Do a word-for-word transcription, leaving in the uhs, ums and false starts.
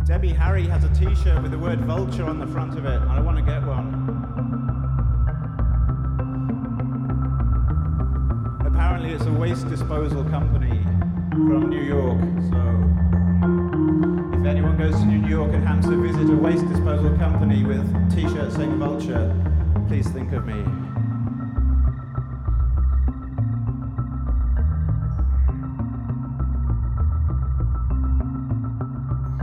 Debbie Harry has a t-shirt with the word vulture on the front of it, and I want to get one. Apparently it's a waste disposal company from New York, so if anyone goes to New York and happens to visit a waste disposal company with t-shirts saying vulture, please think of me.